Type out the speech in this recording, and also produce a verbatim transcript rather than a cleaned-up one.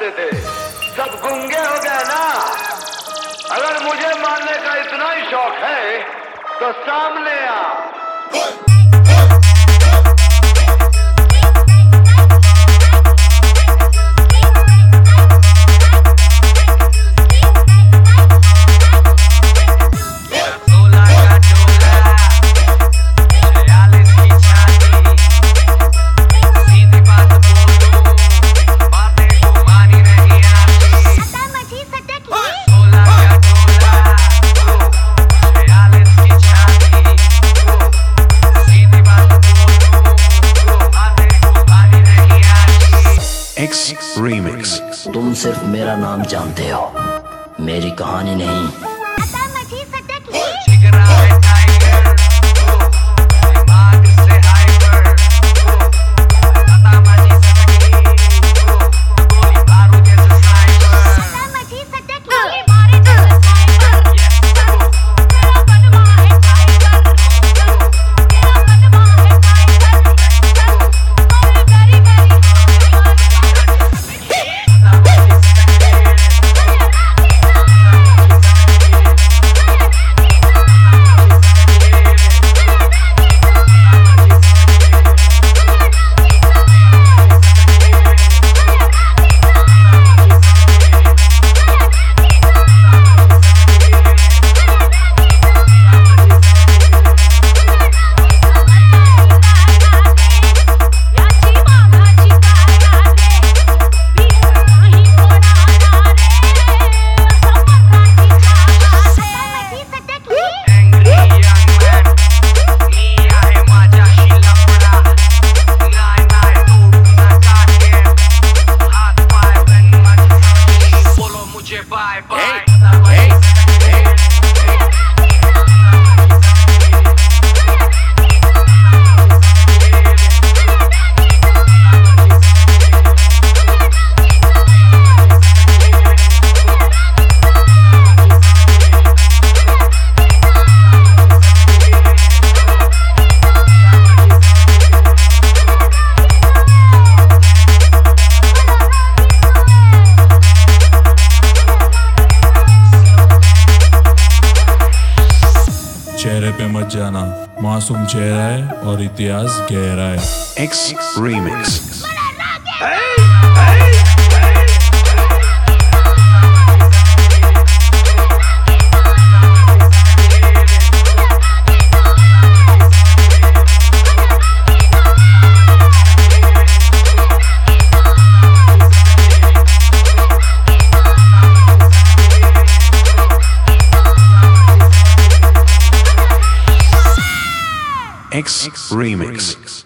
करते थे, सब गूंगे हो गए ना। अगर मुझे मारने का इतना ही शौक है तो सामने आ। X Remix। तुम सिर्फ मेरा नाम जानते हो, मेरी कहानी नहीं। Bye bye. Hey, hey, hey. चेहरे पे मत जाना, मासूम चेहरा है और इतिहास गहरा है। X Remix। X Remix।